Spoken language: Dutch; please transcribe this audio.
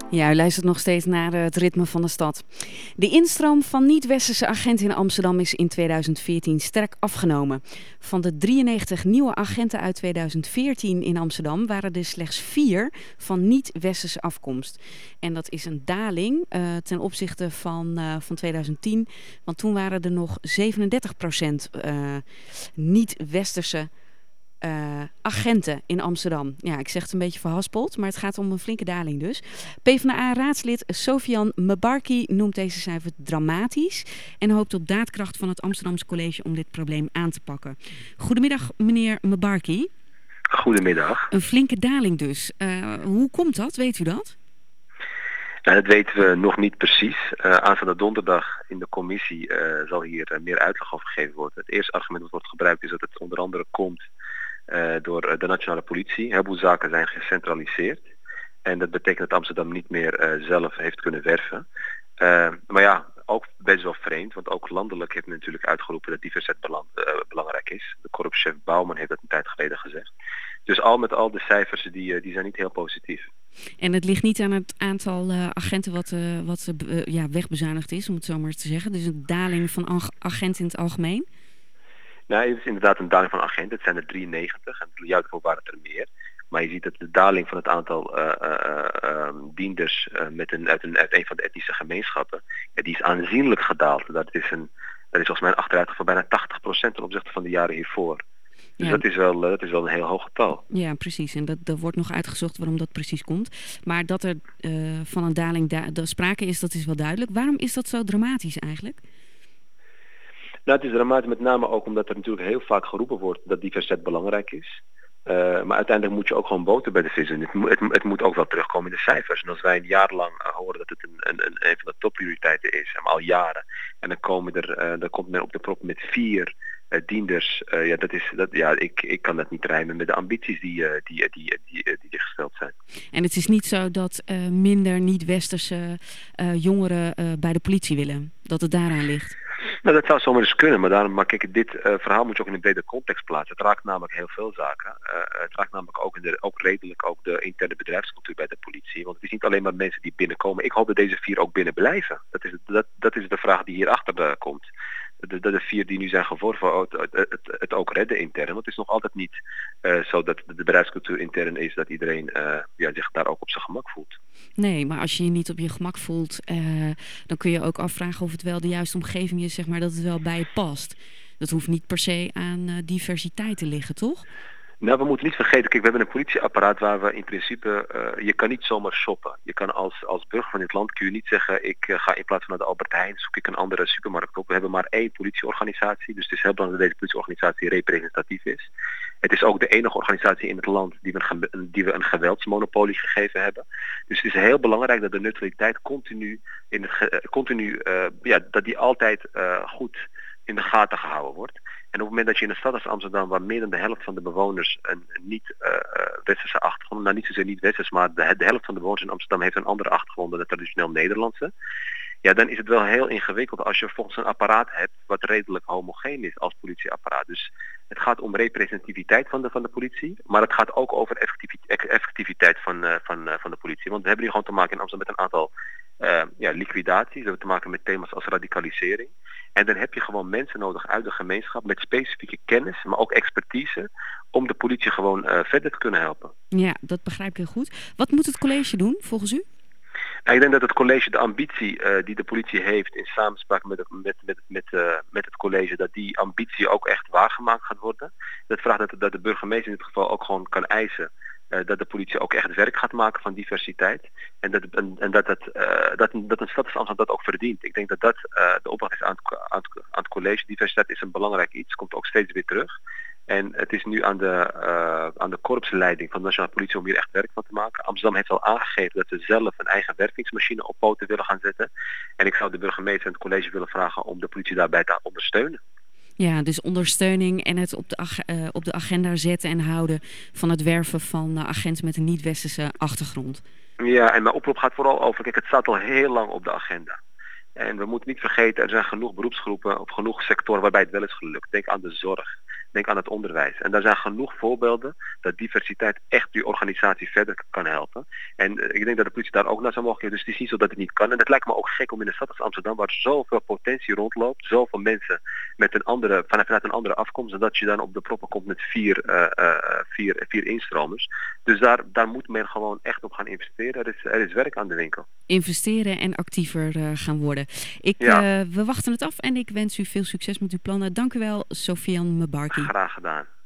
Ja, u luistert nog steeds naar het ritme van de stad. De instroom van niet-westerse agenten in Amsterdam is in 2014 sterk afgenomen. Van de 93 nieuwe agenten uit 2014 in Amsterdam waren er slechts 4 van niet-westerse afkomst. En dat is een daling ten opzichte van 2010. Want toen waren er nog 37% niet-westerse agenten in Amsterdam. Ja, ik zeg het een beetje verhaspeld, maar het gaat om een flinke daling dus. PvdA-raadslid Sofian Mebarki noemt deze cijfers dramatisch en hoopt op daadkracht van het Amsterdamse college om dit probleem aan te pakken. Goedemiddag, meneer Mebarki. Goedemiddag. Een flinke daling dus. Hoe komt dat? Weet u dat? Nou, dat weten we nog niet precies. Aanstaande donderdag in de commissie zal hier meer uitleg over gegeven worden. Het eerste argument dat wordt gebruikt is dat het onder andere komt door de nationale politie. Een heleboel zaken zijn gecentraliseerd. En dat betekent dat Amsterdam niet meer zelf heeft kunnen werven. Maar ja, ook best wel vreemd, want ook landelijk heeft men natuurlijk uitgeroepen dat diversiteit belangrijk is. De korpschef Bouwman heeft dat een tijd geleden gezegd. Dus al met al de cijfers die zijn niet heel positief. En het ligt niet aan het aantal agenten wat wegbezuinigd is, om het zo maar te zeggen. Dus een daling van agenten in het algemeen. Nou, het is inderdaad een daling van agenten. Het zijn er 93 en juist voor waren het er meer. Maar je ziet dat de daling van het aantal dienders uit een van de etnische gemeenschappen, die is aanzienlijk gedaald. Dat is volgens mij een achteruitgang van bijna 80% ten opzichte van de jaren hiervoor. Dus ja. dat is wel een heel hoog getal. Ja, precies. En dat wordt nog uitgezocht waarom dat precies komt. Maar dat er van een daling sprake is, dat is wel duidelijk. Waarom is dat zo dramatisch eigenlijk? Nou, het is dramatisch met name ook omdat er natuurlijk heel vaak geroepen wordt dat diversiteit belangrijk is. Maar uiteindelijk moet je ook gewoon boter bij de vis doen. Het moet ook wel terugkomen in de cijfers. En als wij een jaar lang horen dat het een van de topprioriteiten is, al jaren. En dan komt men op de prop met 4 dienders. Ik kan dat niet rijmen met de ambities die gesteld zijn. En het is niet zo dat minder niet-westerse jongeren bij de politie willen? Dat het daaraan ligt? Nou, dat zou zomaar eens kunnen, maar kijk, dit verhaal moet je ook in een brede context plaatsen. Het raakt namelijk heel veel zaken. Het raakt namelijk ook redelijk de interne bedrijfscultuur bij de politie. Want het is niet alleen maar mensen die binnenkomen. Ik hoop dat deze 4 ook binnen blijven. Dat is de vraag die hierachter komt. De 4 die nu zijn geworven, het ook redden intern. Want het is nog altijd niet zo dat de bedrijfscultuur intern is dat iedereen zich daar ook op zijn gemak voelt. Nee, maar als je je niet op je gemak voelt, dan kun je ook afvragen of het wel de juiste omgeving is, zeg maar, dat het wel bij je past. Dat hoeft niet per se aan diversiteit te liggen, toch? Nou, we moeten niet vergeten, kijk, we hebben een politieapparaat waar we in principe, je kan niet zomaar shoppen. Je kan als burger van dit land kun je niet zeggen, ik ga in plaats van naar de Albert Heijn, zoek ik een andere supermarkt op. We hebben maar 1 politieorganisatie, dus het is heel belangrijk dat deze politieorganisatie representatief is. Het is ook de enige organisatie in het land die we een geweldsmonopolie gegeven hebben. Dus het is heel belangrijk dat de neutraliteit dat die altijd goed in de gaten gehouden wordt. En op het moment dat je in een stad als Amsterdam, waar meer dan de helft van de bewoners een niet-westerse achtergrond, nou niet zozeer niet-westers, maar de helft van de bewoners in Amsterdam heeft een andere achtergrond dan de traditioneel Nederlandse. Ja, dan is het wel heel ingewikkeld als je volgens een apparaat hebt wat redelijk homogeen is als politieapparaat. Dus het gaat om representativiteit van de politie, maar het gaat ook over effectiviteit van de politie. Want we hebben hier gewoon te maken in Amsterdam met een aantal liquidaties. We hebben te maken met thema's als radicalisering. En dan heb je gewoon mensen nodig uit de gemeenschap met specifieke kennis, maar ook expertise, om de politie gewoon verder te kunnen helpen. Ja, dat begrijp ik heel goed. Wat moet het college doen, volgens u? Nou, ik denk dat het college de ambitie die de politie heeft in samenspraak met het college, dat die ambitie ook echt waargemaakt gaat worden. Dat vraagt dat de burgemeester in dit geval ook gewoon kan eisen dat de politie ook echt werk gaat maken van diversiteit. En dat een stad als Amsterdam dat ook verdient. Ik denk dat de opdracht is aan het college. Diversiteit is een belangrijk iets, komt ook steeds weer terug. En het is nu aan de korpsleiding van de nationale politie om hier echt werk van te maken. Amsterdam heeft al aangegeven dat ze zelf een eigen wervingsmachine op poten willen gaan zetten. En ik zou de burgemeester en het college willen vragen om de politie daarbij te ondersteunen. Ja, dus ondersteuning en het op de agenda zetten en houden van het werven van agenten met een niet-westerse achtergrond. Ja, en mijn oproep gaat vooral over, kijk, het staat al heel lang op de agenda. En we moeten niet vergeten, er zijn genoeg beroepsgroepen of genoeg sectoren waarbij het wel is gelukt. Denk aan de zorg. Denk aan het onderwijs. En daar zijn genoeg voorbeelden dat diversiteit echt die organisatie verder kan helpen. En ik denk dat de politie daar ook naar zou mogen kijken. Dus het is niet zo dat het niet kan. En het lijkt me ook gek om in een stad als Amsterdam, waar zoveel potentie rondloopt, zoveel mensen met vanuit een andere afkomst, en dat je dan op de proppen komt met vier instromers. Dus daar moet men gewoon echt op gaan investeren. Er is werk aan de winkel. Investeren en actiever gaan worden. We wachten het af en ik wens u veel succes met uw plannen. Dank u wel, Sofian Mebarki. Graag gedaan.